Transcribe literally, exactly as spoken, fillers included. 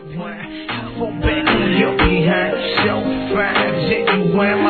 When I fall back on your behind, so fine, genuine.